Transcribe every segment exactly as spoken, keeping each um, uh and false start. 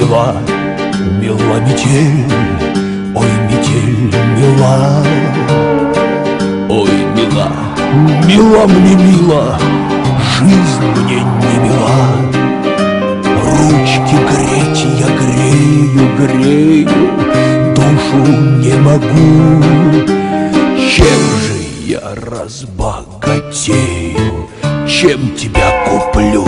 мила, мила метель, ой, метель мила. Ой, мила, мила мне мила, жизнь мне не мила. Ручки греть я грею, грею, душу не могу. Чем же я разбогатею, чем тебя куплю?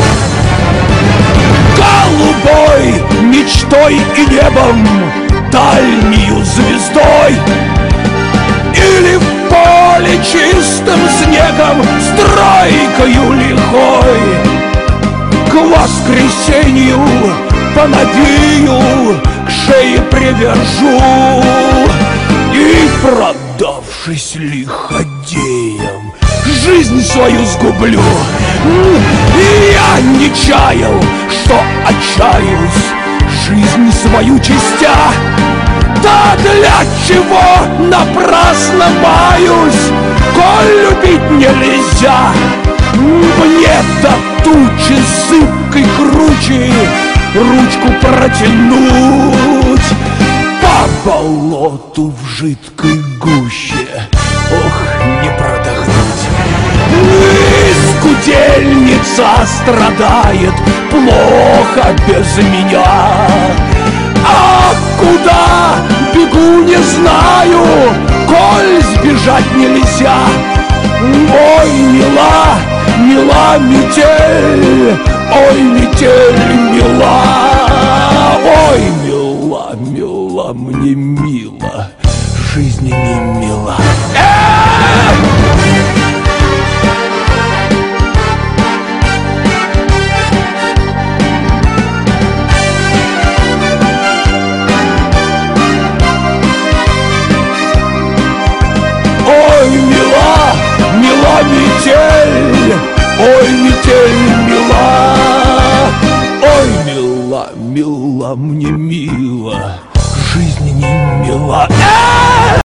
Голубой мечтой и небом, дальнею звездой, или в поле чистым снегом, стройкою лихой. К воскресенью понадею, к шее привяжу, и, продавшись лиходеям, жизнь свою сгублю. И я не чаял, что отчаюсь, жизнь свою чистя. Да для чего напрасно маюсь, коль любить нельзя? Мне-то тучи сыпкой круче ручку протянуть по болоту в жидкой гуще, ох, не продохнуть. И скудельница страдает плохо без меня. А куда бегу, не знаю, коль сбежать нельзя. Ой, мила, мила метель, ой, метель мила. Ой, мила, мила, мне мила, жизнь не мила. Ой, мила, мила метель, ой, метель мила. Ой, мила, мила, мне мила, жизнь не мила.